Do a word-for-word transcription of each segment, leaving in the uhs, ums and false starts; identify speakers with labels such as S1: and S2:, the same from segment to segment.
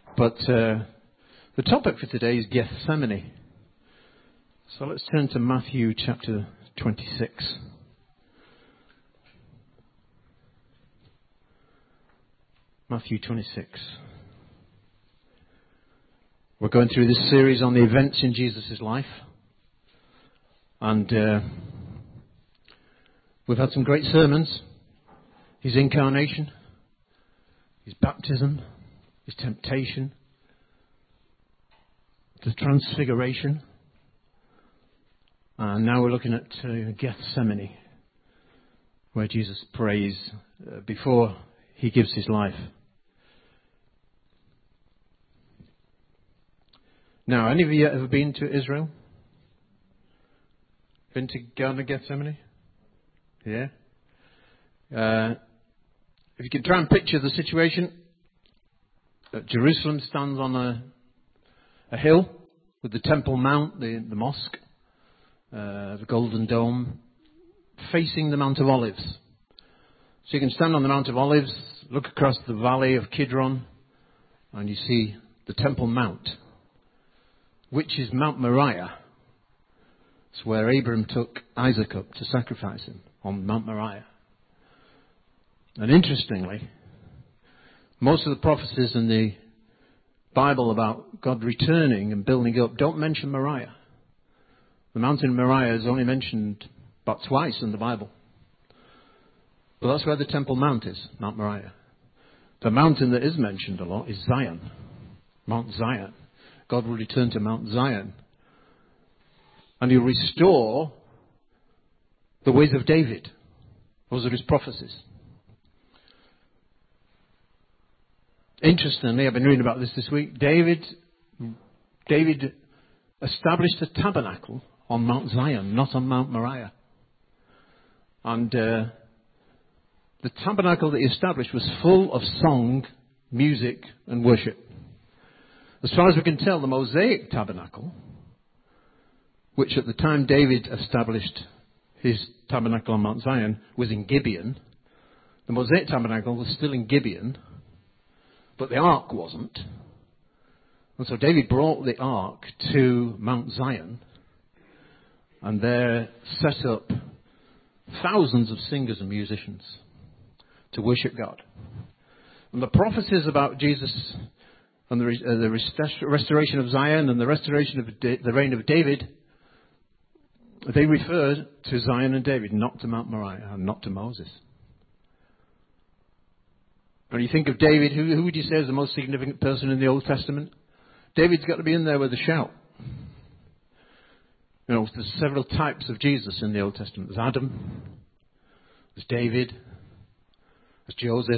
S1: But uh, the topic for today is Gethsemane. So let's turn to Matthew chapter twenty-six. Matthew twenty-six. We're going through this series on the events in Jesus' life. And uh, we've had some great sermons. His incarnation, his baptism, his temptation, the transfiguration. And now we're looking at uh, Gethsemane, where Jesus prays uh, before he gives his life. Now, any of you ever been to Israel? Been to Garden of Gethsemane? Yeah? Uh, if you can try and picture the situation, uh, Jerusalem stands on a, a hill with the Temple Mount, the, the mosque, uh, the Golden Dome, facing the Mount of Olives. So you can stand on the Mount of Olives, look across the valley of Kidron, and you see the Temple Mount, which is Mount Moriah. It's where Abraham took Isaac up to sacrifice him, on Mount Moriah. And interestingly, most of the prophecies in the Bible about God returning and building up don't mention Moriah. The mountain Moriah is only mentioned about twice in the Bible. But that's where the Temple Mount is, Mount Moriah. The mountain that is mentioned a lot is Zion, Mount Zion. God will return to Mount Zion. And he'll restore the ways of David. Those are his prophecies. Interestingly, I've been reading about this this week. David, David established a tabernacle on Mount Zion, not on Mount Moriah. And uh, the tabernacle that he established was full of song, music, and worship. As far as we can tell, the Mosaic tabernacle, which at the time David established his tabernacle on Mount Zion, was in Gibeon. The Mosaic tabernacle was still in Gibeon, but the ark wasn't. And so David brought the ark to Mount Zion, and there set up thousands of singers and musicians to worship God. And the prophecies about Jesus and the, uh, the rest- restoration of Zion and the restoration of da- the reign of David, they refer to Zion and David, not to Mount Moriah and not to Moses. When you think of David, who, who would you say is the most significant person in the Old Testament? David's got to be in there with a shout. You know, there's several types of Jesus in the Old Testament. There's Adam, there's David, there's Joseph.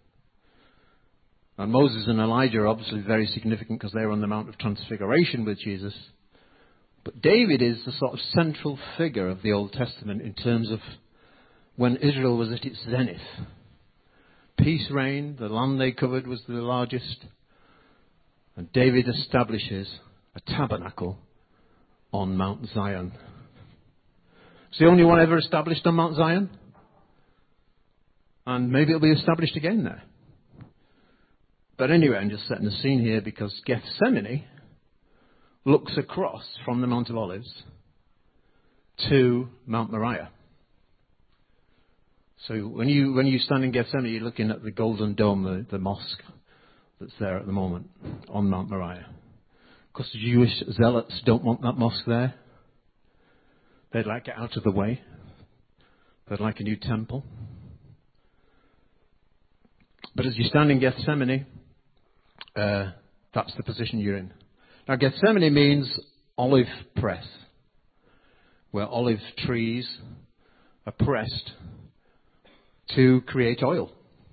S1: And Moses and Elijah are obviously very significant because they're on the Mount of Transfiguration with Jesus. But David is the sort of central figure of the Old Testament in terms of when Israel was at its zenith. Peace reigned, the land they covered was the largest. And David establishes a tabernacle on Mount Zion. It's the only one ever established on Mount Zion. And maybe it'll be established again there. But anyway, I'm just setting the scene here because Gethsemane looks across from the Mount of Olives to Mount Moriah. So when you when you stand in Gethsemane, you're looking at the Golden Dome, the, the mosque that's there at the moment on Mount Moriah. Of course, the Jewish zealots don't want that mosque there. They'd like it out of the way. They'd like a new temple. But as you stand in Gethsemane, uh, that's the position you're in. Now, Gethsemane means olive press, where olive trees are pressed to create oil.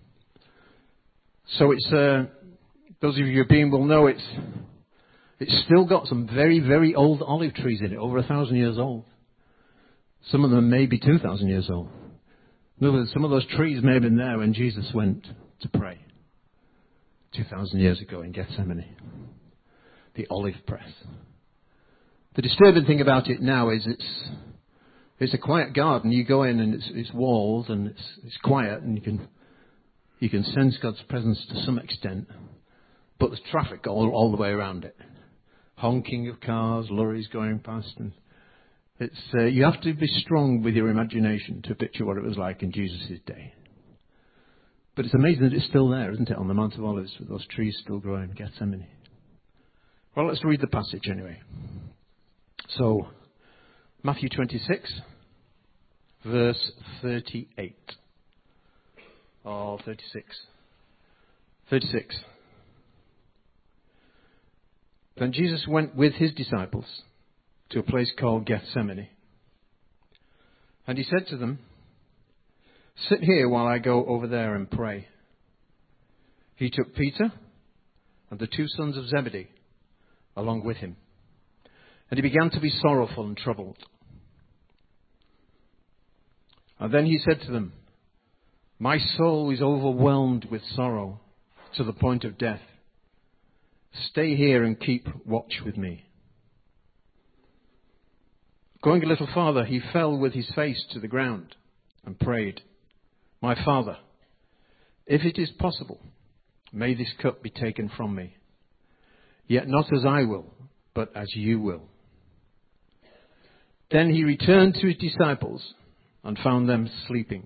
S1: So it's, uh, those of you European will know it's, it's still got some very, very old olive trees in it, over a thousand years old. Some of them may be two thousand years old. In other words, some of those trees may have been there when Jesus went to pray two thousand years ago in Gethsemane. The olive press. The disturbing thing about it now is it's it's a quiet garden. You go in and it's, it's walled and it's, it's quiet and you can you can sense God's presence to some extent. but there's traffic all, all the way around it. Honking of cars, lorries going past. And it's uh, you have to be strong with your imagination to picture what it was like in Jesus' day. But it's amazing that it's still there, isn't it, on the Mount of Olives, with those trees still growing in Gethsemane. Well, let's read the passage anyway. So, Matthew twenty-six, verse thirty-eight. Or thirty-six. thirty-six. Then Jesus went with his disciples to a place called Gethsemane. And he said to them, "Sit here while I go over there and pray." He took Peter and the two sons of Zebedee along with him. And he began to be sorrowful and troubled. And then he said to them, "My soul is overwhelmed with sorrow to the point of death. Stay here and keep watch with me." Going a little farther, he fell with his face to the ground and prayed, "My Father, if it is possible, may this cup be taken from me. Yet not as I will, but as you will." Then he returned to his disciples and found them sleeping.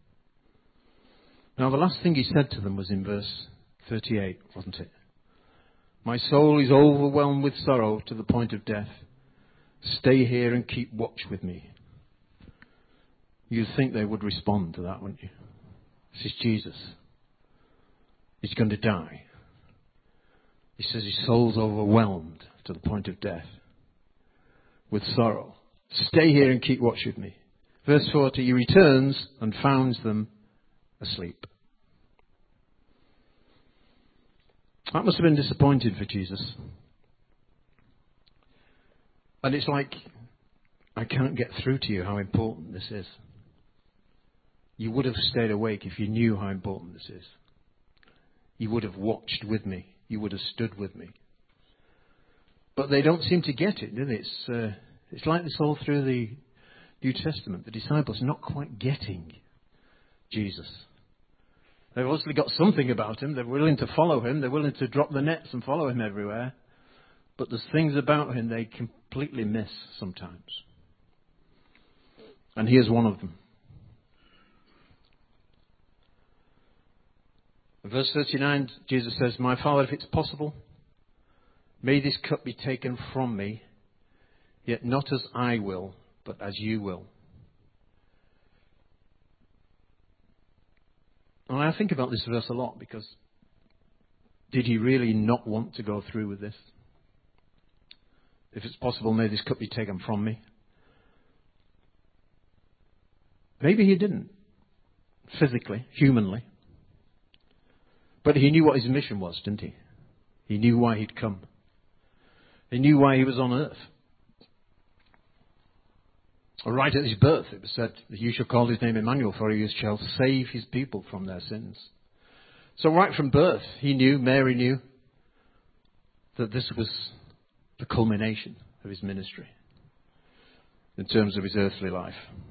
S1: Now the last thing he said to them was in verse thirty-eight, wasn't it? "My soul is overwhelmed with sorrow to the point of death. Stay here and keep watch with me." You'd think they would respond to that, wouldn't you? This is Jesus. He's going to die. He says his soul's overwhelmed to the point of death with sorrow. Stay here and keep watch with me. Verse forty, he returns and finds them asleep. That must have been disappointing for Jesus. And it's like, I can't get through to you how important this is. You would have stayed awake if you knew how important this is. You would have watched with me. You would have stood with me. But they don't seem to get it, do they? It's, uh, it's like this all through the New Testament. The disciples are not quite getting Jesus. They've obviously got something about him. They're willing to follow him. They're willing to drop the nets and follow him everywhere. But there's things about him they completely miss sometimes. And here's one of them. In verse thirty-nine, Jesus says, "My Father, if it's possible, may this cup be taken from me, yet not as I will, but as you will." And I think about this verse a lot, because did he really not want to go through with this? If it's possible, may this cup be taken from me. Maybe he didn't, physically, humanly. But he knew what his mission was, didn't he? He knew why he'd come. He knew why he was on earth. Right at his birth, it was said that you shall call his name Emmanuel, for he shall save his people from their sins. So right from birth, he knew, Mary knew, that this was the culmination of his ministry in terms of his earthly life.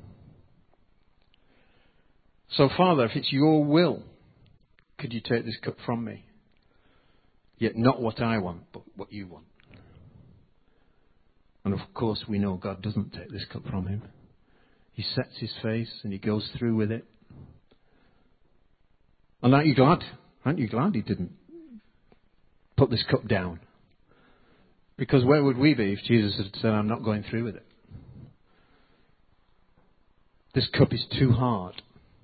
S1: So, Father, if it's your will, could you take this cup from me? Yet not what I want, but what you want. And of course we know God doesn't take this cup from him. He sets his face and he goes through with it. And aren't you glad? Aren't you glad he didn't put this cup down? Because where would we be if Jesus had said, "I'm not going through with it. This cup is too hard.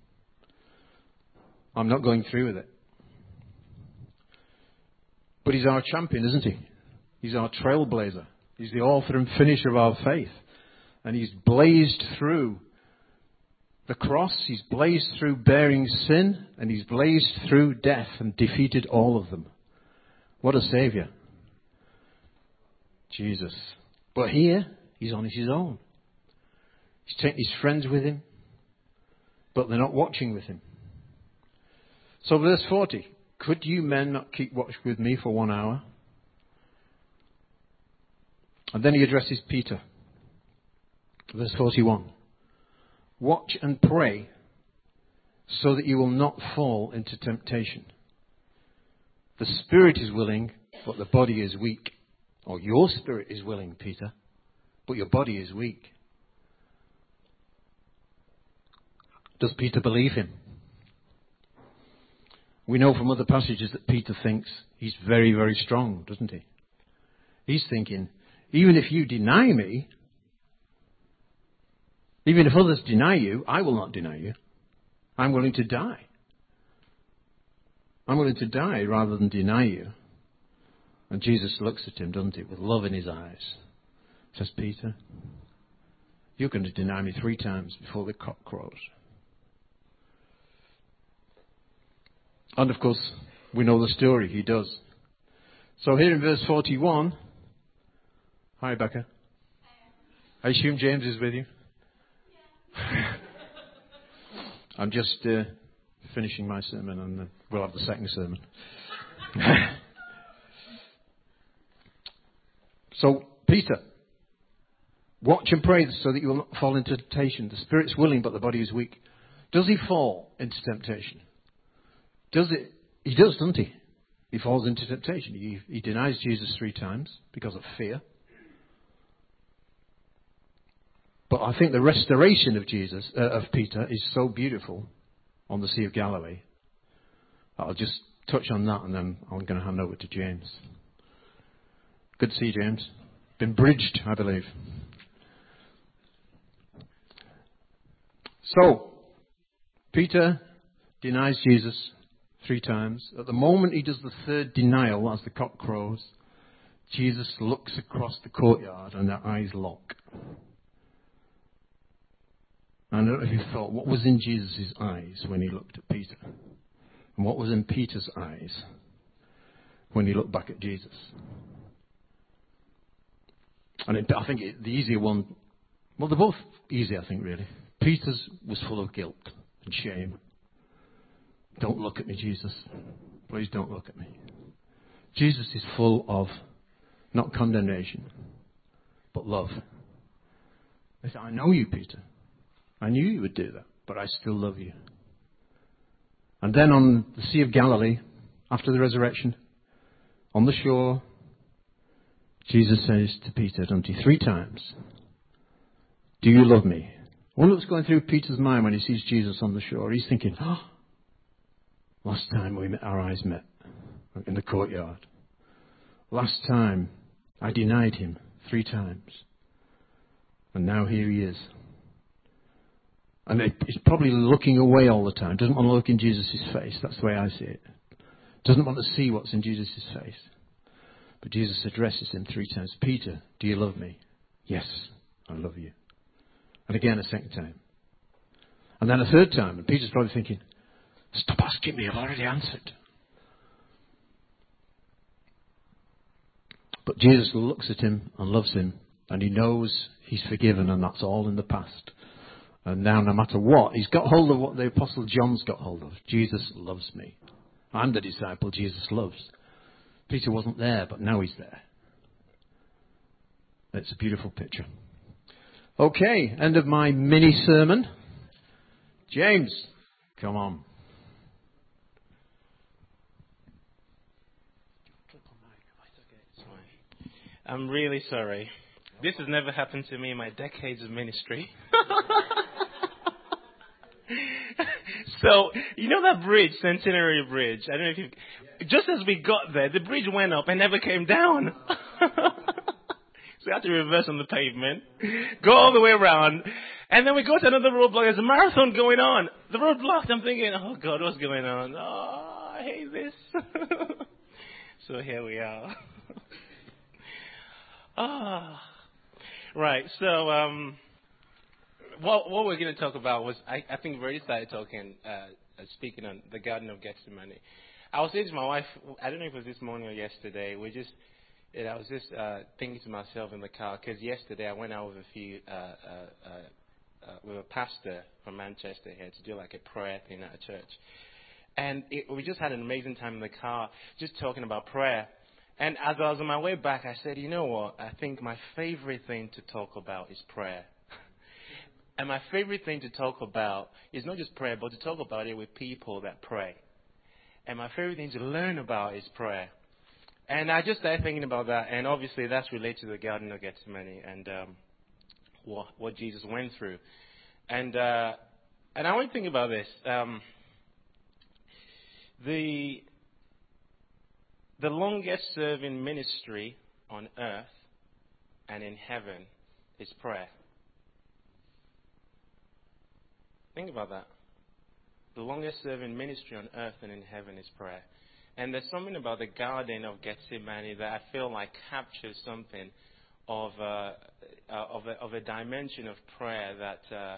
S1: I'm not going through with it." But he's our champion, isn't he? He's our trailblazer. He's the author and finisher of our faith. And he's blazed through the cross. He's blazed through bearing sin. And he's blazed through death and defeated all of them. What a saviour. Jesus. But here, he's on his own. He's taking his friends with him. But they're not watching with him. So verse forty. Could you men not keep watch with me for one hour? And then he addresses Peter. Verse forty-one. Watch and pray so that you will not fall into temptation. The spirit is willing, but the body is weak. Or your spirit is willing, Peter, but your body is weak. Does Peter believe him? We know from other passages that Peter thinks he's very, very strong, doesn't he? He's thinking, even if you deny me, even if others deny you, I will not deny you. I'm willing to die. I'm willing to die rather than deny you. And Jesus looks at him, doesn't he, with love in his eyes. Says, Peter, you're going to deny me three times before the cock crows. And of course, we know the story. He does. So here in verse forty-one, hi, Becca. I assume James is with you. I'm just uh, finishing my sermon, and uh, we'll have the second sermon. So, Peter, watch and pray so that you will not fall into temptation. The spirit's willing, but the body is weak. Does he fall into temptation? Does it? He does, doesn't he? He falls into temptation. He, he denies Jesus three times because of fear. But I think the restoration of Jesus, uh, of Peter, is so beautiful on the Sea of Galilee. I'll just touch on that, and then I'm going to hand over to James. Good to see you, James. Been bridged, I believe. So, Peter denies Jesus three times. At the moment he does the third denial, as the cock crows, Jesus looks across the courtyard and their eyes lock. I don't know if you thought, what was in Jesus' eyes when he looked at Peter? And what was in Peter's eyes when he looked back at Jesus? And it, I think it, the easier one, well, they're both easy, I think, really. Peter's was full of guilt and shame. Don't look at me, Jesus. Please don't look at me. Jesus is full of not condemnation, but love. He said, I know you, Peter. I knew you would do that, but I still love you. And then on the Sea of Galilee, after the resurrection, on the shore, Jesus says to Peter, doesn't he, three times, do you love me? I wonder what's going through Peter's mind when he sees Jesus on the shore. He's thinking, oh, last time we met, our eyes met in the courtyard. Last time I denied him three times. And now here he is. And he's probably looking away all the time. Doesn't want to look in Jesus' face. That's the way I see it. Doesn't want to see what's in Jesus' face. But Jesus addresses him three times. Peter, do you love me? Yes, I love you. And again a second time. And then a third time. And Peter's probably thinking, stop asking me, I've already answered. But Jesus looks at him and loves him. And he knows he's forgiven, and that's all in the past. And now, no matter what, he's got hold of what the Apostle John's got hold of. Jesus loves me. I'm the disciple Jesus loves. Peter wasn't there, but now he's there. It's a beautiful picture. Okay, end of my mini sermon. James, come on.
S2: I'm really sorry. This has never happened to me in my decades of ministry. So, you know that bridge, Centenary Bridge? I don't know if you... Just as we got there, the bridge went up and never came down. So I had to reverse on the pavement, go all the way around, and then we go to another roadblock. There's a marathon going on. The road blocked. I'm thinking, oh, God, what's going on? Oh, I hate this. So here we are. Ah, oh. Right. So, um... What, what we're going to talk about was, I, I think we already started talking, uh, speaking on the Garden of Gethsemane. I was saying to my wife, I don't know if it was this morning or yesterday, we just, you know, I was just uh, thinking to myself in the car, because yesterday I went out with a few, uh, uh, uh, uh, with a pastor from Manchester here to do like a prayer thing at a church. And it, we just had an amazing time in the car, just talking about prayer. And as I was on my way back, I said, you know what, I think my favorite thing to talk about is prayer. And my favorite thing to talk about is not just prayer, but to talk about it with people that pray. And my favorite thing to learn about is prayer. And I just started thinking about that. And obviously that's related to the Garden of Gethsemane and um, what, what Jesus went through. And uh, and I want to think about this. Um, the the longest serving ministry on earth and in heaven is prayer. Think about that. The longest serving ministry on earth and in heaven is prayer. And there's something about the Garden of Gethsemane that I feel like captures something of uh, uh, of, a, of a dimension of prayer that uh,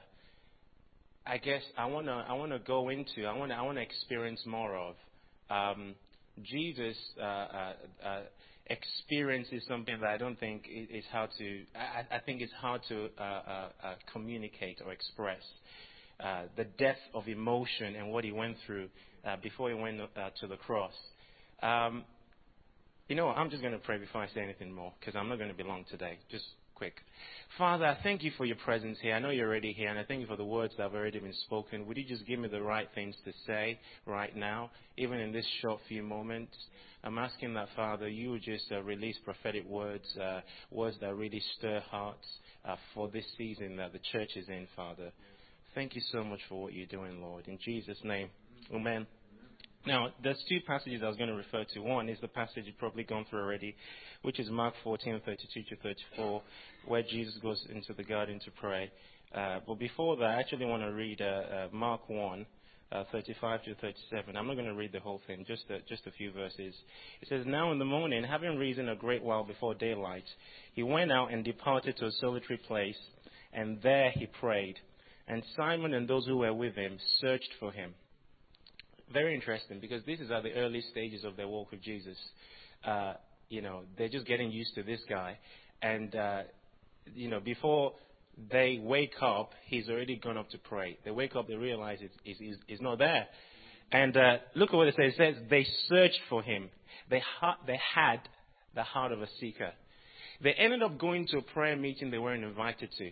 S2: I guess I want to I want to go into. I want to I want to experience more of. Um, Jesus uh, uh, uh, experiences something that I don't think is hard to. I, I think it's hard to uh, uh, uh, communicate or express. Uh, the depth of emotion and what he went through uh, before he went uh, to the cross. Um, you know what? I'm just going to pray before I say anything more because I'm not going to be long today. Just quick. Father, I thank you for your presence here. I know you're already here, and I thank you for the words that have already been spoken. Would you just give me the right things to say right now, even in this short few moments? I'm asking that, Father, you would just uh, release prophetic words, uh, words that really stir hearts uh, for this season that the church is in, Father. Thank you so much for what you're doing, Lord. In Jesus' name, amen. Now, there's two passages I was going to refer to. One is the passage you've probably gone through already, which is Mark fourteen, thirty-two to thirty-four, where Jesus goes into the garden to pray. Uh, but before that, I actually want to read uh, uh, Mark one, uh, thirty-five to thirty-seven. I'm not going to read the whole thing, just a, just a few verses. It says, "Now in the morning, having risen a great while before daylight, he went out and departed to a solitary place, and there he prayed. And Simon and those who were with him searched for him." Very interesting, because this is at the early stages of their walk with Jesus. Uh, you know, they're just getting used to this guy. And, uh, you know, before they wake up, he's already gone up to pray. They wake up, they realize he's, he's, he's not there. And uh, look at what it says. It says they searched for him. They, ha- they had the heart of a seeker. They ended up going to a prayer meeting they weren't invited to.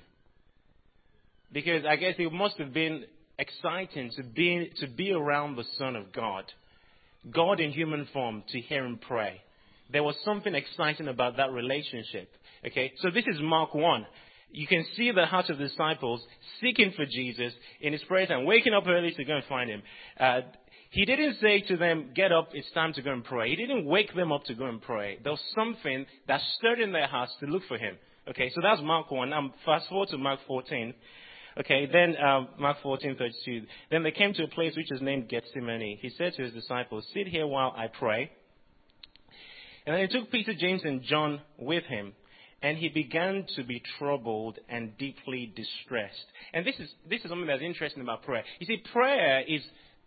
S2: Because I guess it must have been exciting to be to be around the Son of God, God in human form, to hear him pray. There was something exciting about that relationship. Okay, so this is Mark one. You can see the heart of the disciples seeking for Jesus in his prayers and waking up early to go and find him. Uh, he didn't say to them, "Get up, it's time to go and pray." He didn't wake them up to go and pray. There was something that stirred in their hearts to look for him. Okay, so that's Mark one. Now fast forward to Mark fourteen. Okay, then um, Mark fourteen, thirty-two. "Then they came to a place which is named Gethsemane. He said to his disciples, 'Sit here while I pray.' And then he took Peter, James, and John with him. And he began to be troubled and deeply distressed." And this is this is something that's interesting about prayer. You see, prayer is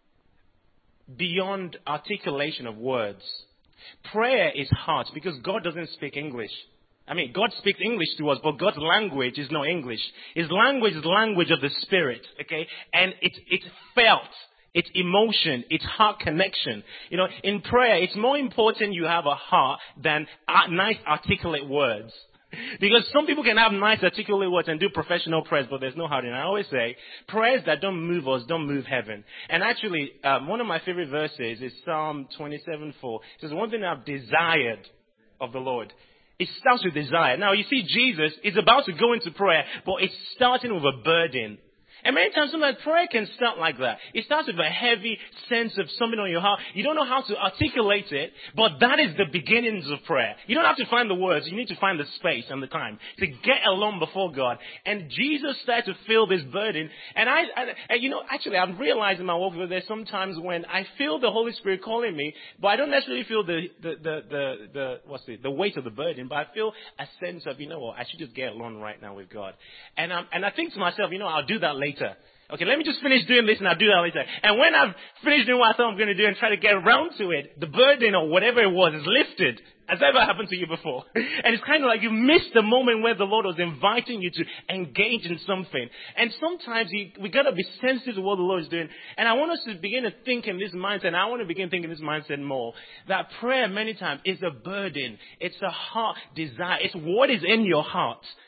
S2: beyond articulation of words. Prayer is heart, because God doesn't speak English. I mean, God speaks English to us, but God's language is not English. His language is the language of the Spirit, okay? And it's, it's felt. It's emotion. It's heart connection. You know, in prayer, it's more important you have a heart than nice articulate words. Because some people can have nice articulate words and do professional prayers, but there's no heart. And I always say, prayers that don't move us don't move heaven. And actually, um, one of my favorite verses is Psalm twenty-seven four. It says, "One thing I've desired of the Lord." It starts with desire. Now, you see, Jesus is about to go into prayer, but it's starting with a burden. And many times, sometimes prayer can start like that. It starts with a heavy sense of something on your heart. You don't know how to articulate it, but that is the beginnings of prayer. You don't have to find the words. You need to find the space and the time to get alone before God. And Jesus started to feel this burden. And I, I and you know, actually, I've realized in my walk with there's sometimes when I feel the Holy Spirit calling me, but I don't necessarily feel the, the, the, the, the what's it, the weight of the burden, but I feel a sense of, you know what, I should just get alone right now with God. And, um, and I think to myself, you know, I'll do that later. Okay, let me just finish doing this and I'll do that later. And when I've finished doing what I thought I'm going to do and try to get around to it, the burden or whatever it was is lifted. Has that ever happened to you before? And it's kind of like you missed the moment where the Lord was inviting you to engage in something. And sometimes you, we got to be sensitive to what the Lord is doing. And I want us to begin to think in this mindset, and I want to begin thinking this mindset more, that prayer many times is a burden. It's a heart desire. It's what is in your heart.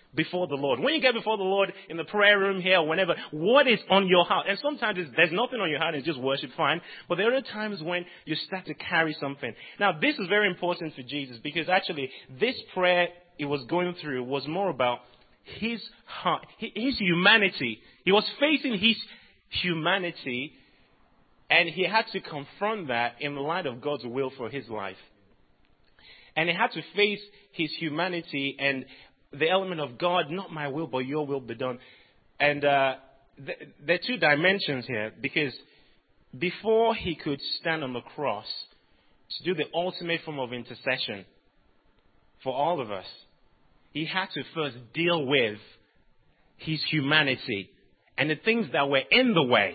S2: before the Lord? When you get before the Lord in the prayer room here or whenever, what is on your heart? And sometimes it's, there's nothing on your heart, it's just worship, fine. But there are times when you start to carry something. Now, this is very important for Jesus because actually this prayer he was going through was more about his heart, his humanity. He was facing his humanity, and he had to confront that in the light of God's will for his life. And he had to face his humanity and the element of God, not my will, but your will be done. And uh, th- there are two dimensions here, because before he could stand on the cross to do the ultimate form of intercession for all of us, he had to first deal with his humanity and the things that were in the way.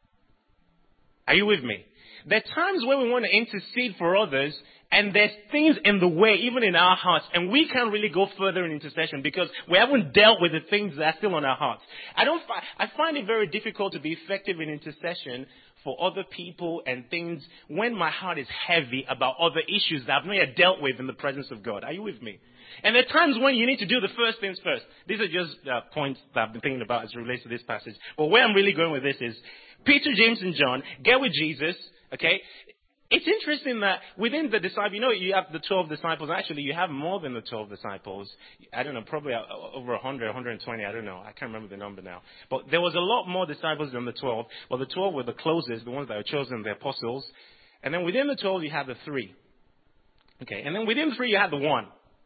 S2: Are you with me? There are times where we want to intercede for others, and there's things in the way, even in our hearts, and we can't really go further in intercession because we haven't dealt with the things that are still on our hearts. I don't. Fi- I find it very difficult to be effective in intercession for other people and things when my heart is heavy about other issues that I've not yet dealt with in the presence of God. Are you with me? And there are times when you need to do the first things first. These are just uh, points that I've been thinking about as it relates to this passage. But where I'm really going with this is Peter, James, and John get with Jesus. Okay. It's interesting that within the disciples, you know, you have the twelve disciples. Actually, you have more than the twelve disciples. I don't know, probably over one hundred, one hundred twenty. I don't know. I can't remember the number now. But there was a lot more disciples than the twelve. Well, the twelve were the closest, the ones that were chosen, the apostles. And then within the twelve, you had the three. Okay. And then within the three, you had the one,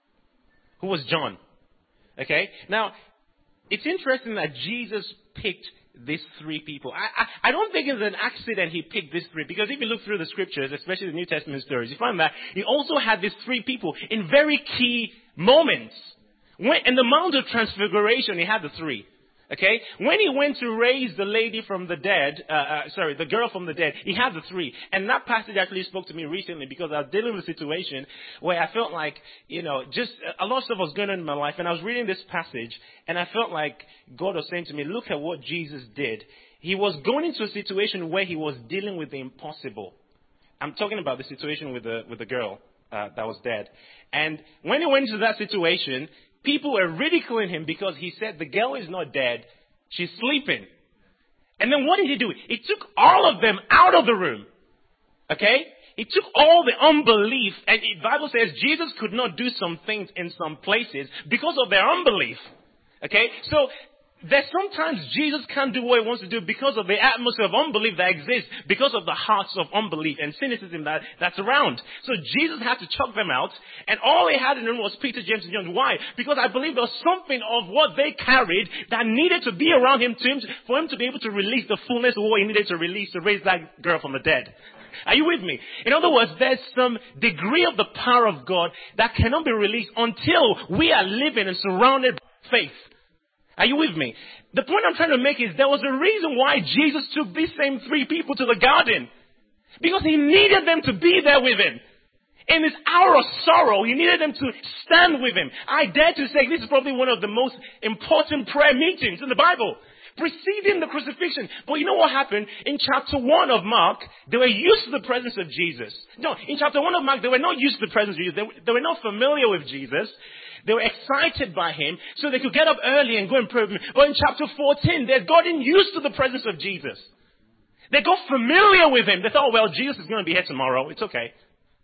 S2: who was John. Okay. Now, it's interesting that Jesus picked these three people. I, I, I don't think it's an accident he picked these three, because if you look through the scriptures, especially the New Testament stories, you find that he also had these three people in very key moments. When, in the Mount of Transfiguration, he had the three. Okay? When he went to raise the lady from the dead, uh, uh, sorry, the girl from the dead, he had the three. And that passage actually spoke to me recently because I was dealing with a situation where I felt like, you know, just a lot of stuff was going on in my life. And I was reading this passage and I felt like God was saying to me, look at what Jesus did. He was going into a situation where he was dealing with the impossible. I'm talking about the situation with the, with the girl uh, that was dead. And when he went into that situation, people were ridiculing him because he said the girl is not dead, she's sleeping. And then what did he do? He took all of them out of the room. Okay? He took all the unbelief, and the Bible says Jesus could not do some things in some places because of their unbelief. Okay? So there's sometimes Jesus can't do what he wants to do because of the atmosphere of unbelief that exists, because of the hearts of unbelief and cynicism that, that's around. So Jesus had to chuck them out, and all he had in the room was Peter, James, and John. Why? Because I believe there was something of what they carried that needed to be around him, to him for him to be able to release the fullness of what he needed to release to raise that girl from the dead. Are you with me? In other words, there's some degree of the power of God that cannot be released until we are living and surrounded by faith. Are you with me? The point I'm trying to make is there was a reason why Jesus took these same three people to the garden. Because he needed them to be there with him. In his hour of sorrow, he needed them to stand with him. I dare to say this is probably one of the most important prayer meetings in the Bible, preceding the crucifixion. But you know what happened? In chapter one of Mark, they were used to the presence of Jesus. No, in chapter one of Mark, they were not used to the presence of Jesus. They, they were not familiar with Jesus. They were excited by him, so they could get up early and go and pray with him. But in chapter fourteen, they'd gotten used to the presence of Jesus. They got familiar with him. They thought, well, Jesus is going to be here tomorrow. It's okay.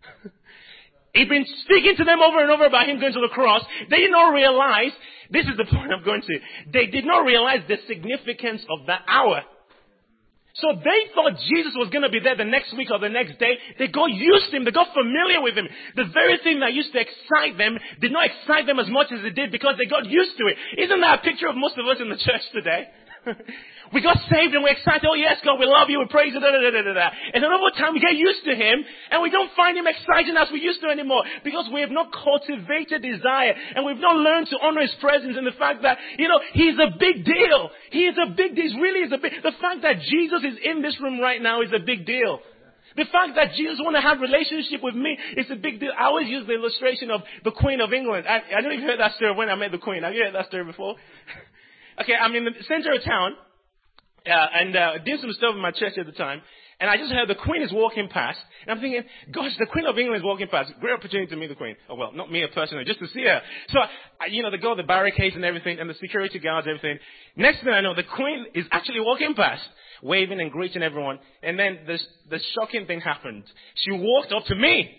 S2: He'd been speaking to them over and over about him going to the cross. They did not realize, this is the point I'm going to, they did not realize the significance of that hour. So they thought Jesus was going to be there the next week or the next day. They got used to him. They got familiar with him. The very thing that used to excite them did not excite them as much as it did because they got used to it. Isn't that a picture of most of us in the church today? We got saved and we're excited. Oh yes, God, we love you. We praise you. Da, da, da, da, da. And then over time we get used to him and we don't find him exciting as we used to anymore because we have not cultivated desire and we've not learned to honor his presence and the fact that, you know, he's a big deal. He is a big deal. He really is a big, the fact that Jesus is in this room right now is a big deal. The fact that Jesus wants to have relationship with me is a big deal. I always use the illustration of the Queen of England. I, I don't know if you heard that story when I met the Queen. Have you heard that story before? Okay, I'm in the center of town, uh, and uh, doing some stuff in my church at the time, And I just heard the Queen is walking past. And I'm thinking, gosh, the Queen of England is walking past. Great opportunity to meet the Queen. Oh, well, not me personally, just to see her. So, I, you know, they go the barricades and everything, and the security guards, everything. Next thing I know, the Queen is actually walking past, waving and greeting everyone. And then the, the shocking thing happened. She walked up to me.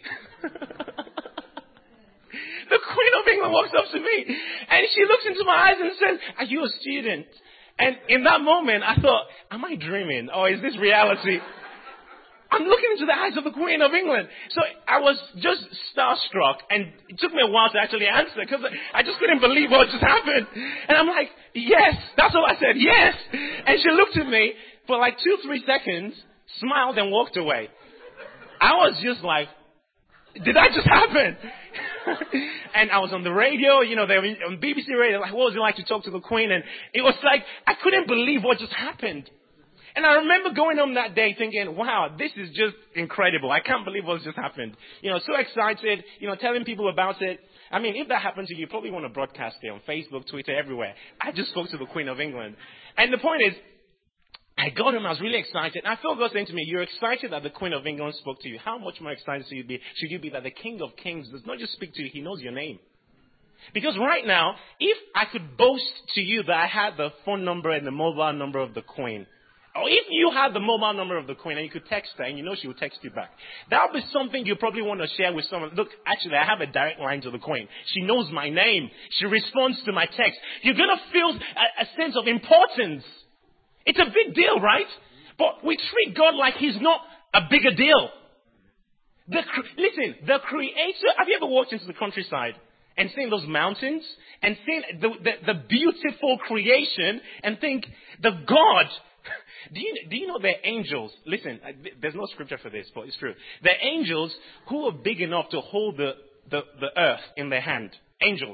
S2: The Queen of England walks up to me. And she looks into my eyes and says, are you a student? And in that moment, I thought, am I dreaming? Or is this reality? I'm looking into the eyes of the Queen of England. So I was just starstruck, and it took me a while to actually answer, because I just couldn't believe what just happened. And I'm like, yes, that's all I said, yes. And she looked at me for like two, three seconds, smiled, and walked away. I was just like, did that just happen? And I was on the radio, you know, they were on B B C radio, like, what was it like to talk to the Queen? And it was like, I couldn't believe what just happened. And I remember going home that day thinking, wow, this is just incredible. I can't believe what's just happened. You know, so excited, you know, telling people about it. I mean, if that happened to you, you probably want to broadcast it on Facebook, Twitter, everywhere. I just spoke to the Queen of England. And the point is, I got him, I was really excited. And I felt God saying to me, you're excited that the Queen of England spoke to you. How much more excited should you be, should you be that the King of Kings does not just speak to you, he knows your name. Because right now, if I could boast to you that I had the phone number and the mobile number of the Queen, or if you had the mobile number of the Queen and you could text her and you know she would text you back, that would be something you probably want to share with someone. Look, actually, I have a direct line to the Queen. She knows my name. She responds to my text. You're going to feel a, a sense of importance. It's a big deal, right? But we treat God like he's not a bigger deal. The, listen, the Creator, have you ever walked into the countryside and seen those mountains and seen the, the, the beautiful creation and think, the God... Do you, do you know they're angels? Listen, there's no scripture for this, but it's true. They're angels who are big enough to hold the, the, the earth in their hand. Angels.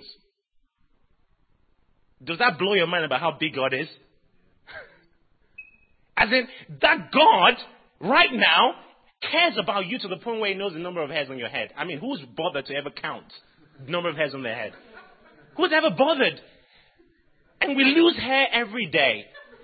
S2: Does that blow your mind about how big God is? As in, that God, right now, cares about you to the point where he knows the number of hairs on your head. I mean, who's bothered to ever count the number of hairs on their head? Who's ever bothered? And we lose hair every day.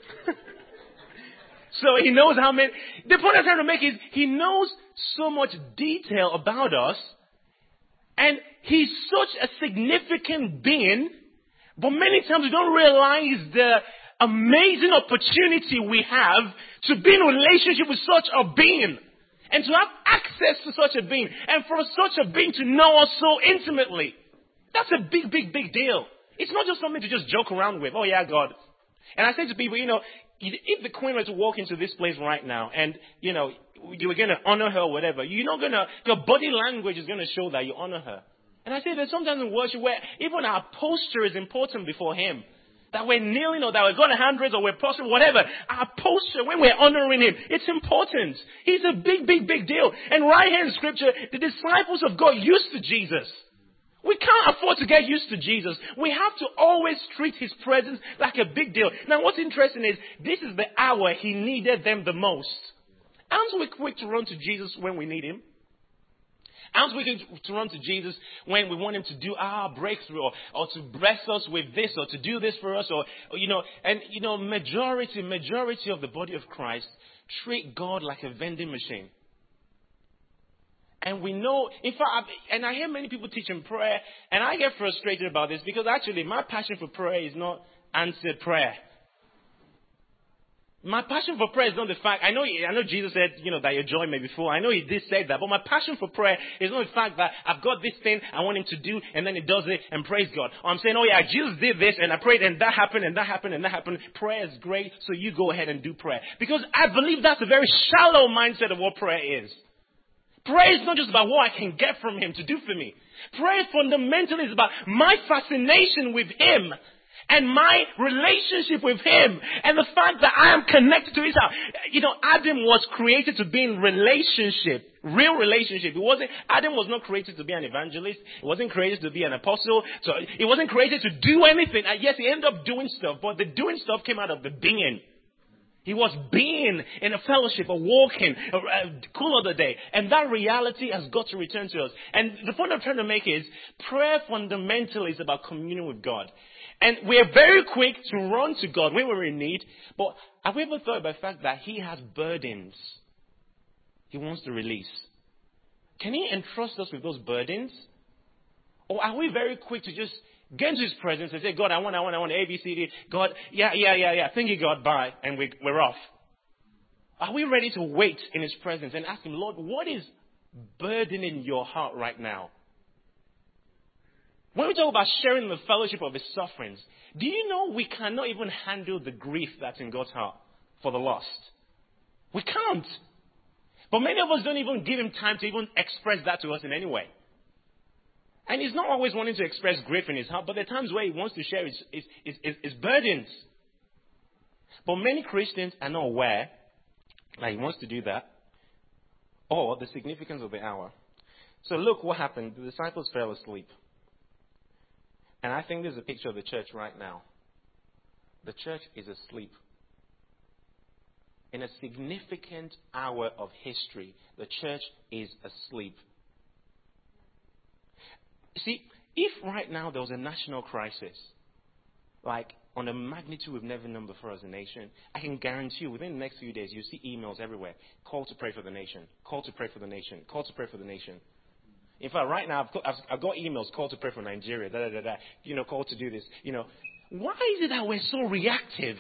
S2: So he knows how many. The point I'm trying to make is he knows so much detail about us. And he's such a significant being. But many times we don't realize the amazing opportunity we have to be in a relationship with such a being. And to have access to such a being. And for such a being to know us so intimately. That's a big, big, big deal. It's not just something to just joke around with. Oh yeah, God. And I say to people, you know, if the Queen were to walk into this place right now and, you know, you were going to honor her or whatever, you're not going to, your body language is going to show that you honor her. And I say that sometimes in worship where even our posture is important before him. That we're kneeling or that we're going to hand raise or we're prostrate, whatever. Our posture when we're honoring him, it's important. He's a big, big, big deal. And right here in scripture, the disciples of God used to Jesus. We can't afford to get used to Jesus. We have to always treat his presence like a big deal. Now, what's interesting is this is the hour he needed them the most. Aren't we quick to run to Jesus when we need him? Aren't we quick to run to Jesus when we want him to do our breakthrough or, or to bless us with this or to do this for us? Or, or, you know, and, you know, majority, majority of the body of Christ treat God like a vending machine. And we know, in fact, and I hear many people teaching prayer, and I get frustrated about this because actually my passion for prayer is not answered prayer. My passion for prayer is not the fact, I know I know Jesus said, you know, that your joy may be full. I know he did say that, but my passion for prayer is not the fact that I've got this thing I want him to do, and then he does it, and praise God. Or I'm saying, oh yeah, Jesus did this, and I prayed, and that happened, and that happened, and that happened. Prayer is great, so you go ahead and do prayer. Because I believe that's a very shallow mindset of what prayer is. Prayer is not just about what I can get from him to do for me. Prayer fundamentally is about my fascination with him and my relationship with him and the fact that I am connected to his house. You know, Adam was created to be in relationship, real relationship. It wasn't, Adam was not created to be an evangelist. He wasn't created to be an apostle. So he wasn't created to do anything. And yes, he ended up doing stuff, but the doing stuff came out of the being. He was being in a fellowship, a walking, a, a cool of the day. And that reality has got to return to us. And the point I'm trying to make is prayer fundamentally is about communion with God. And we're very quick to run to God when we're in need. But have we ever thought about the fact that he has burdens? He wants to release. Can He entrust us with those burdens? Or are we very quick to just get into His presence and say, God, I want, I want, I want A, B, C, D. God, yeah, yeah, yeah, yeah. Thank you, God, bye. And we, we're off. Are we ready to wait in His presence and ask Him, Lord, what is burdening your heart right now? When we talk about sharing the fellowship of His sufferings, do you know we cannot even handle the grief that's in God's heart for the lost? We can't. But many of us don't even give Him time to even express that to us in any way. And He's not always wanting to express grief in His heart, but there are times where He wants to share His, his, his, his, his burdens. But many Christians are not aware that He wants to do that, or the significance of the hour. So look what happened. The disciples fell asleep. And I think there's a picture of the church right now. The church is asleep. In a significant hour of history, the church is asleep. See, if right now there was a national crisis, like on a magnitude we've never known before as a nation, I can guarantee you within the next few days you'll see emails everywhere. Call to pray for the nation. Call to pray for the nation. Call to pray for the nation. In fact, right now I've got, I've, I've got emails. Call to pray for Nigeria. Da, da, da, da. You know, call to do this. You know, why is it that we're so reactive?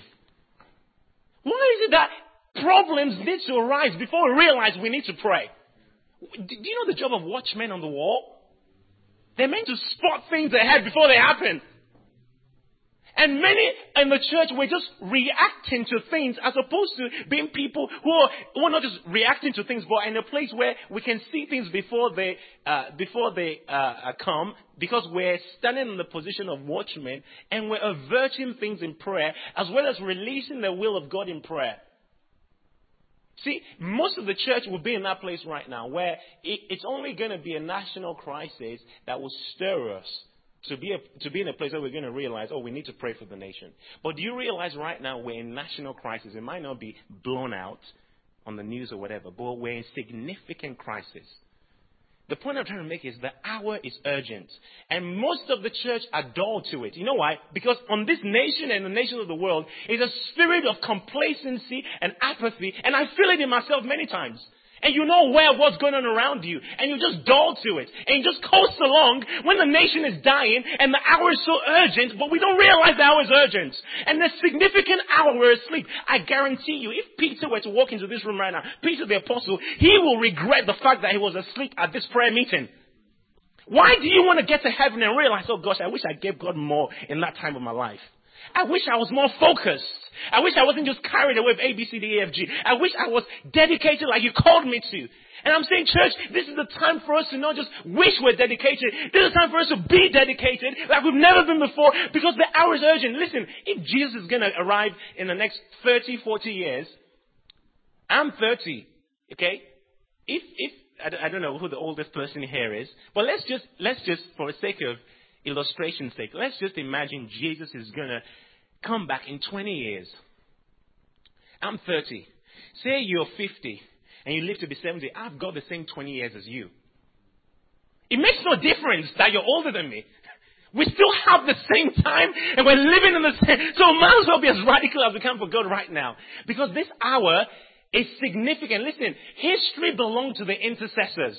S2: Why is it that problems need to arise before we realize we need to pray? Do you know the job of watchmen on the wall? They're meant to spot things ahead before they happen. And many in the church were just reacting to things as opposed to being people who are, who are not just reacting to things, but in a place where we can see things before they uh, before they uh, come, because we're standing in the position of watchmen and we're averting things in prayer as well as releasing the will of God in prayer. See, most of the church will be in that place right now where it, it's only going to be a national crisis that will stir us to be a, to be in a place where we're going to realize, oh, we need to pray for the nation. But do you realize right now we're in national crisis? It might not be blown out on the news or whatever, but we're in significant crisis. The point I'm trying to make is the hour is urgent. And most of the church are dull to it. You know why? Because on this nation and the nations of the world is a spirit of complacency and apathy. And I feel it in myself many times. And you know aware of what's going on around you. And you just dull to it. And you just coast along when the nation is dying and the hour is so urgent, but we don't realize the hour is urgent. And the significant hour we're asleep. I guarantee you, if Peter were to walk into this room right now, Peter the apostle, he will regret the fact that he was asleep at this prayer meeting. Why do you want to get to heaven and realize, oh gosh, I wish I gave God more in that time of my life? I wish I was more focused. I wish I wasn't just carried away with A, B, C, D, E, F, G. I wish I was dedicated like you called me to. And I'm saying, church, this is the time for us to not just wish we're dedicated. This is the time for us to be dedicated like we've never been before, because the hour is urgent. Listen, if Jesus is going to arrive in the next thirty, forty years, I'm thirty, okay? If, if, I don't know who the oldest person here is, but let's just, let's just, for the sake of illustration's sake, let's just imagine Jesus is going to come back in twenty years. I'm thirty. Say you're fifty and you live to be seventy. I've got the same twenty years as you. It makes no difference that you're older than me. We still have the same time and we're living in the same. So we might as well be as radical as we can for God right now. Because this hour is significant. Listen, history belongs to the intercessors.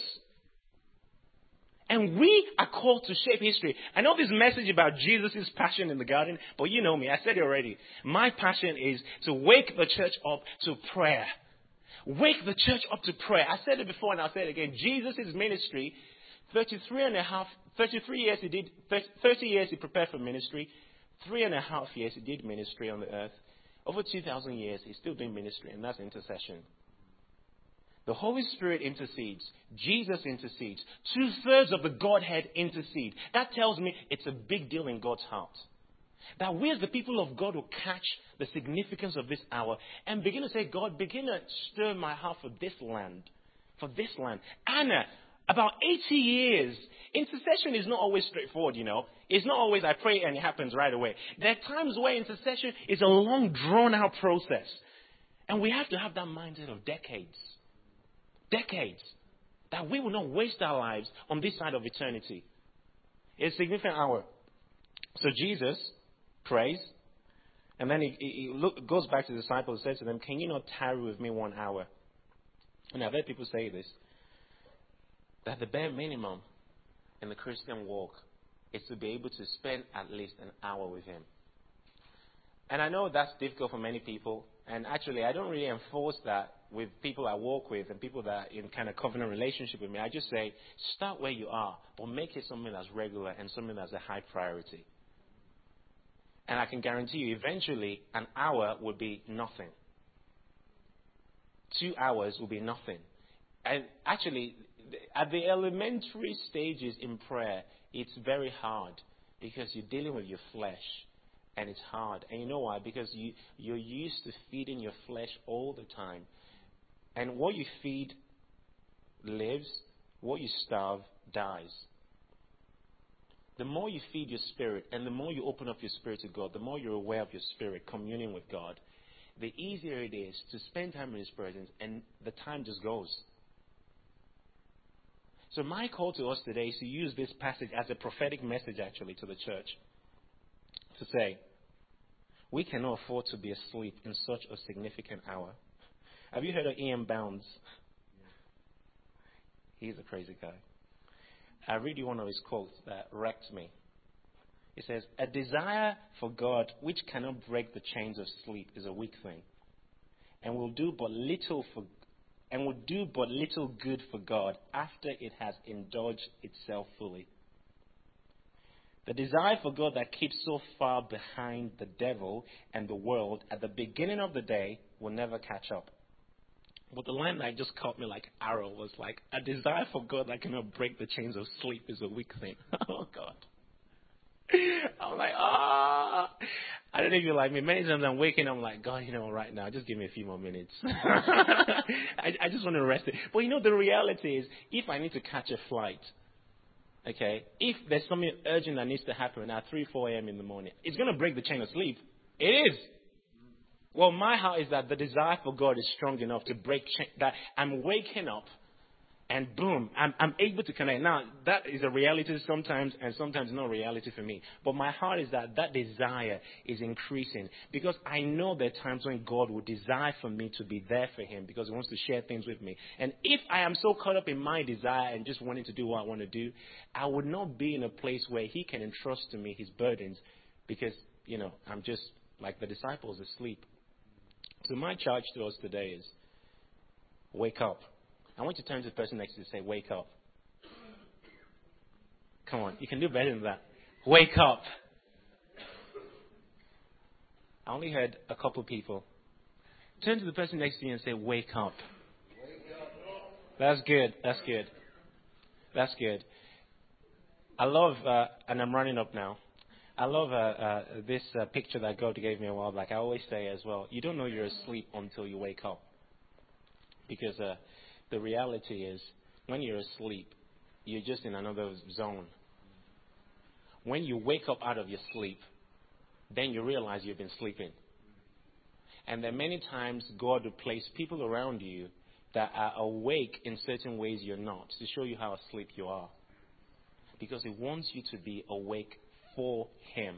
S2: And we are called to shape history. I know this message about Jesus' passion in the garden, but you know me, I said it already. My passion is to wake the church up to prayer. Wake the church up to prayer. I said it before and I'll say it again. Jesus' ministry, thirty-three and a half, thirty-three years he did, thirty years he prepared for ministry, three and a half years he did ministry on the earth. Over two thousand years he's still doing ministry, and that's intercession. The Holy Spirit intercedes. Jesus intercedes. Two-thirds of the Godhead intercede. That tells me it's a big deal in God's heart. That we as the people of God will catch the significance of this hour and begin to say, God, begin to stir my heart for this land. For this land. Anna, about eighty years. Intercession is not always straightforward, you know. It's not always I pray and it happens right away. There are times where intercession is a long, drawn-out process. And we have to have that mindset of decades. Decades. That we will not waste our lives on this side of eternity. It's a significant hour. So Jesus prays. And then he, he look, goes back to the disciples and says to them, can you not tarry with me one hour? And I've heard people say this, that the bare minimum in the Christian walk is to be able to spend at least an hour with Him. And I know that's difficult for many people. And actually, I don't really enforce that with people I walk with and people that are in kind of covenant relationship with me. I just say, start where you are, but make it something that's regular and something that's a high priority. And I can guarantee you, eventually, an hour will be nothing. Two hours will be nothing. And actually, at the elementary stages in prayer, it's very hard because you're dealing with your flesh. And it's hard. And you know why? Because you, you're used to feeding your flesh all the time. And what you feed lives, what you starve dies. The more you feed your spirit and the more you open up your spirit to God, the more you're aware of your spirit, communing with God, the easier it is to spend time in His presence, and the time just goes. So my call to us today is to use this passage as a prophetic message actually to the church. To say, we cannot afford to be asleep in such a significant hour. Have you heard of Ian Bounds? He's a crazy guy. I read you one of his quotes that wrecked me. He says, a desire for God which cannot break the chains of sleep is a weak thing, and will do but little for and will do but little good for God after it has indulged itself fully. The desire for God that keeps so far behind the devil and the world at the beginning of the day will never catch up. But the line that just caught me like arrow was like, a desire for God that cannot break the chains of sleep is a weak thing. Oh, God. I'm like, ah. Oh. I don't know if you're like me. Many times I'm waking up, I'm like, God, you know, right now, just give me a few more minutes. I, I just want to rest it. But, you know, the reality is, if I need to catch a flight, okay, if there's something urgent that needs to happen at three, four a.m. in the morning, it's going to break the chain of sleep. It is. Well, my heart is that the desire for God is strong enough to break chain, that I'm waking up and boom, I'm, I'm able to connect. Now, that is a reality sometimes and sometimes not a reality for me. But my heart is that that desire is increasing because I know there are times when God will desire for me to be there for Him because He wants to share things with me. And if I am so caught up in my desire and just wanting to do what I want to do, I would not be in a place where He can entrust to me His burdens because, you know, I'm just like the disciples asleep. So my charge to us today is wake up. I want you to turn to the person next to you and say, wake up. Come on, you can do better than that. Wake up. I only heard a couple people. Turn to the person next to you and say, wake up. That's good. That's good. That's good. I love, uh, and I'm running up now. I love uh, uh, this uh, picture that God gave me a while back. I always say as well, you don't know you're asleep until you wake up. Because uh, the reality is, when you're asleep, you're just in another zone. When you wake up out of your sleep, then you realize you've been sleeping. And then many times God will place people around you that are awake in certain ways you're not, to show you how asleep you are. Because He wants you to be awake for Him.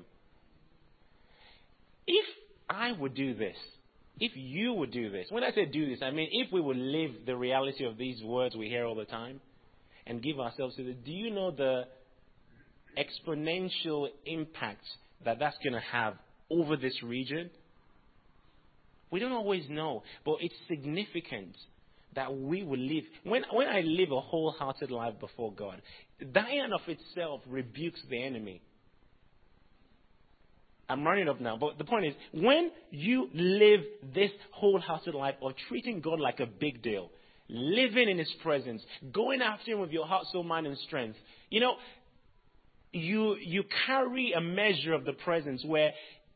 S2: If I would do this, if you would do this, when I say do this, I mean if we would live the reality of these words we hear all the time and give ourselves to it, do you know the exponential impact that that's going to have over this region? We don't always know, but it's significant that we will live. When, when I live a wholehearted life before God, that in and of itself rebukes the enemy. I'm running up now, but the point is, when you live this wholehearted life of treating God like a big deal, living in His presence, going after Him with your heart, soul, mind, and strength, you know, you you carry a measure of the presence where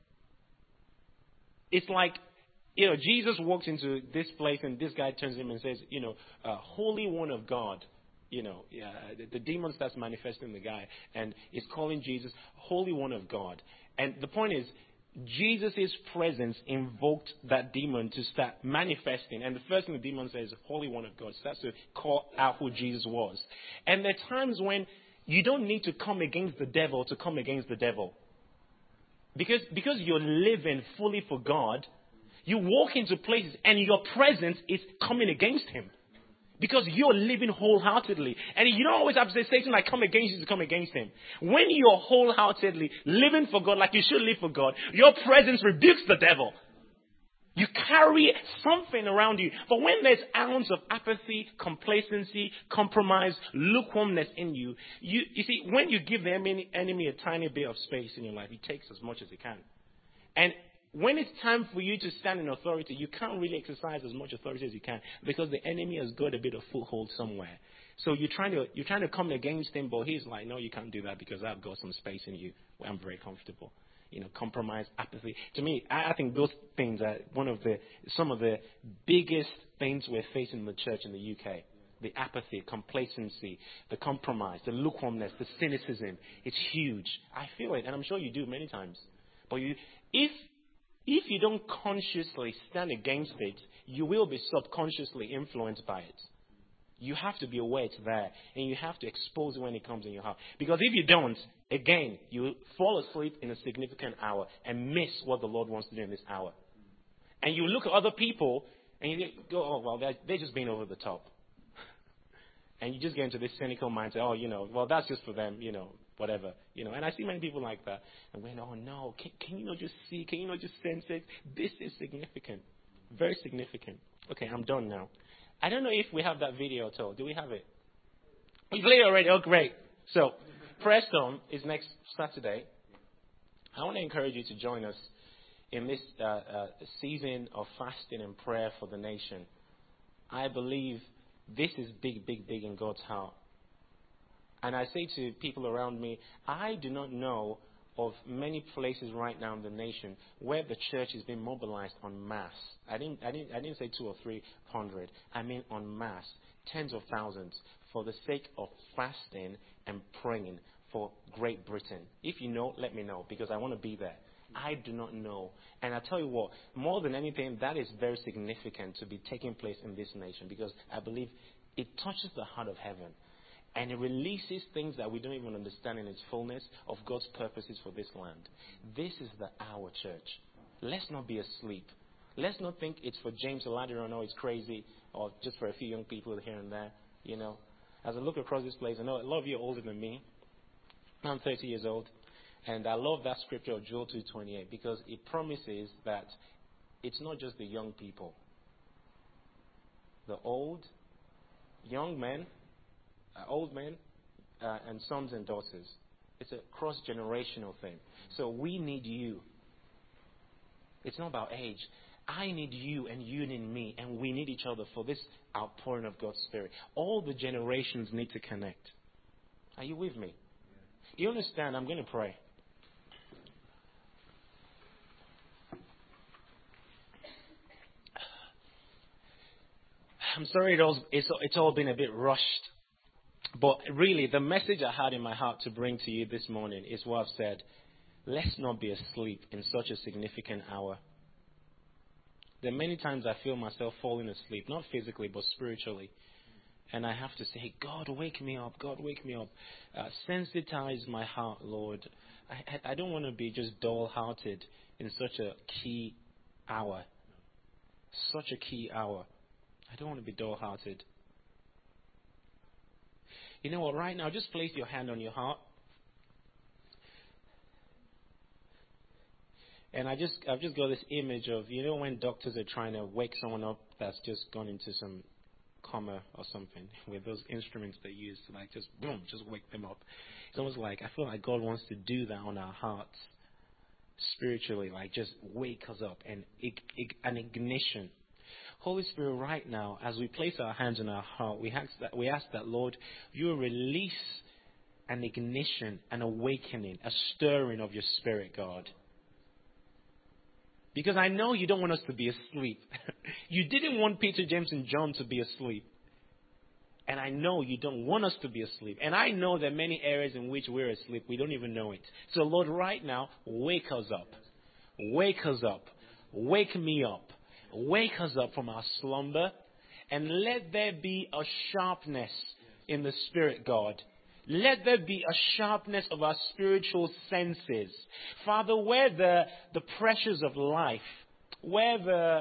S2: it's like, you know, Jesus walks into this place and this guy turns to him and says, you know, uh, Holy One of God. You know, uh, the, the demon starts manifesting the guy and is calling Jesus Holy One of God. And the point is, Jesus' presence invoked that demon to start manifesting. And the first thing the demon says, Holy One of God, starts to call out who Jesus was. And there are times when you don't need to come against the devil to come against the devil. Because, because you're living fully for God, you walk into places and your presence is coming against Him. Because you're living wholeheartedly. And you don't always have to say, Satan, I come against you to come against him. When you're wholeheartedly living for God like you should live for God, your presence rebukes the devil. You carry something around you. But when there's ounce of apathy, complacency, compromise, lukewarmness in you, you, you see, when you give the enemy, enemy a tiny bit of space in your life, he takes as much as he can. And when it's time for you to stand in authority, you can't really exercise as much authority as you can because the enemy has got a bit of foothold somewhere. So you're trying to you're trying to come against him, but he's like, no, you can't do that because I've got some space in you where I'm very comfortable. You know, compromise, apathy. To me, I, I think those things are one of the some of the biggest things we're facing in the church in the U K. The apathy, complacency, the compromise, the lukewarmness, the cynicism. It's huge. I feel it, and I'm sure you do many times. But you, if If you don't consciously stand against it, you will be subconsciously influenced by it. You have to be aware it's there, and you have to expose it when it comes in your heart. Because if you don't, again, you fall asleep in a significant hour and miss what the Lord wants to do in this hour. And you look at other people, and you go, oh, well, they're, they're just being over the top. And you just get into this cynical mindset, oh, you know, well, that's just for them, you know. Whatever, you know, and I see many people like that. And when, oh no, can, can you not just see? Can you not just sense it? This is significant, very significant. Okay, I'm done now. I don't know if we have that video at all. Do we have it? We played already. Oh, great. So, Preston is next Saturday. I want to encourage you to join us in this uh, uh, season of fasting and prayer for the nation. I believe this is big, big, big in God's heart. And I say to people around me, I do not know of many places right now in the nation where the church is being mobilized en masse. I didn't, I didn't, I didn't say two or three hundred. I mean en masse, tens of thousands, for the sake of fasting and praying for Great Britain. If you know, let me know, because I want to be there. I do not know. And I tell you what, more than anything, that is very significant to be taking place in this nation, because I believe it touches the heart of heaven. And it releases things that we don't even understand in its fullness of God's purposes for this land. This is the hour, church. Let's not be asleep. Let's not think it's for James Oladiro, no, it's crazy, or just for a few young people here and there. You know, as I look across this place, I know a lot of you are older than me. I'm thirty years old, and I love that scripture of Joel two twenty-eight because it promises that it's not just the young people, the old, young men. Uh, old men uh, and sons and daughters. It's a cross-generational thing. So we need you. It's not about age. I need you and you need me, and we need each other for this outpouring of God's Spirit. All the generations need to connect. Are you with me? You understand? I'm going to pray. I'm sorry it all, it's, it's all been a bit rushed. But really, the message I had in my heart to bring to you this morning is what I've said. Let's not be asleep in such a significant hour. There are many times I feel myself falling asleep, not physically, but spiritually. And I have to say, God, wake me up. God, wake me up. Uh, sensitize my heart, Lord. I, I, I don't want to be just dull-hearted in such a key hour. Such a key hour. I don't want to be dull-hearted. You know what, right now, just place your hand on your heart. And I just, I've just got this image of, you know, when doctors are trying to wake someone up that's just gone into some coma or something, with those instruments they use to like just, boom, just wake them up. It's almost like, I feel like God wants to do that on our hearts, spiritually, like just wake us up and an ignition. Holy Spirit, right now, as we place our hands on our heart, we ask that, we ask that, Lord, you will release an ignition, an awakening, a stirring of your Spirit, God. Because I know you don't want us to be asleep. You didn't want Peter, James, and John to be asleep. And I know you don't want us to be asleep. And I know there are many areas in which we're asleep. We don't even know it. So, Lord, right now, wake us up. Wake us up. Wake me up. Wake us up from our slumber, and let there be a sharpness in the Spirit, God. Let there be a sharpness of our spiritual senses. Father, where the, the pressures of life, where the, the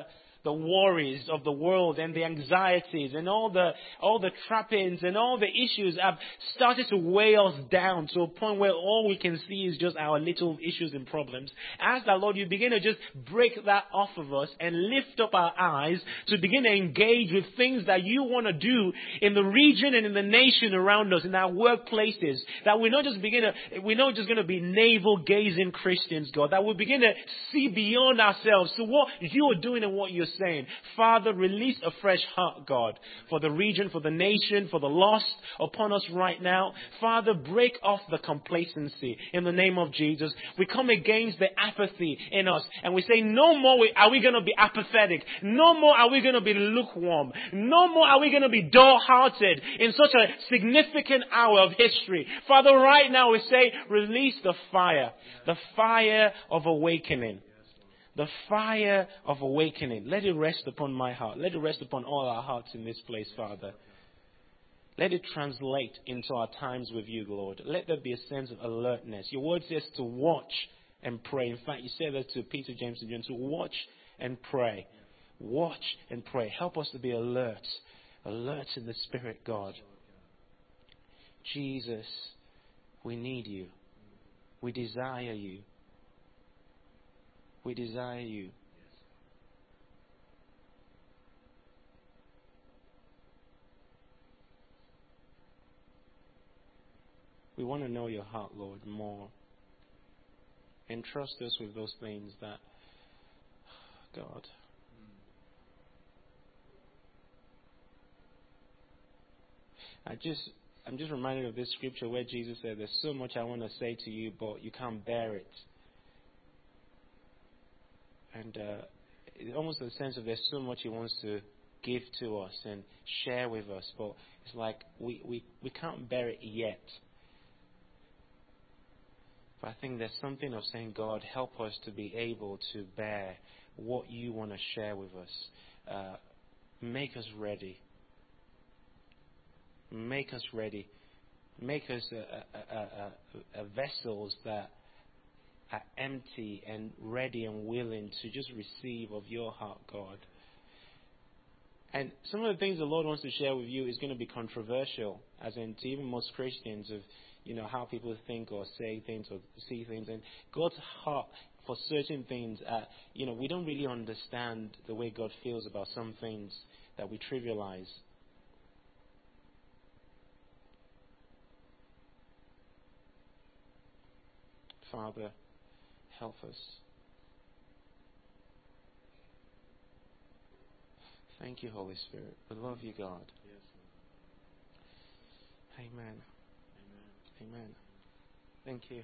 S2: the worries of the world and the anxieties and all the all the trappings and all the issues have started to weigh us down to a point where all we can see is just our little issues and problems. Ask that, Lord, you begin to just break that off of us and lift up our eyes to begin to engage with things that you want to do in the region and in the nation around us, in our workplaces. That we're not just begin to, we're not just going to be navel-gazing Christians, God. That we begin to see beyond ourselves to what you are doing and what you're saying. Father, release a fresh heart, God, for the region, for the nation, for the lost upon us right now. Father, break off the complacency in the name of Jesus. We come against the apathy in us and we say, no more are we going to be apathetic. No more are we going to be lukewarm. No more are we going to be dull-hearted in such a significant hour of history. Father, right now we say, release the fire, the fire of awakening. The fire of awakening. Let it rest upon my heart. Let it rest upon all our hearts in this place, Father. Let it translate into our times with you, Lord. Let there be a sense of alertness. Your word says to watch and pray. In fact, you said that to Peter, James, and John, to watch and pray. Watch and pray. Help us to be alert. Alert in the Spirit, God. Jesus, we need you. We desire you. We desire you. We want to know your heart, Lord, more. Entrust us with those things that, God, I just, I'm just reminded of this scripture where Jesus said, there's so much I want to say to you, but you can't bear it. And uh, it's almost a sense of there's so much he wants to give to us and share with us, but it's like we, we, we can't bear it yet. But I think there's something of saying, God, help us to be able to bear what you want to share with us. Uh, make us ready. Make us ready. Make us a, a, a, a, a vessels that are empty and ready and willing to just receive of your heart, God. And some of the things the Lord wants to share with you is going to be controversial, as in to even most Christians, of you know how people think or say things or see things. And God's heart for certain things, uh, you know, we don't really understand the way God feels about some things that we trivialize. Father, help us. Thank you, Holy Spirit. We love you, God.
S1: Yes.
S2: Amen.
S1: Amen.
S2: Amen. Thank you.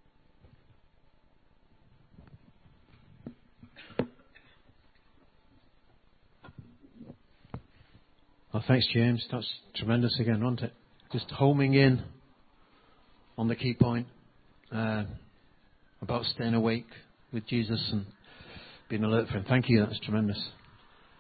S1: Well, thanks, James. That's tremendous again, wasn't it? Just homing in on the key point uh, about staying awake with Jesus and being alert for him. Thank you. That's tremendous.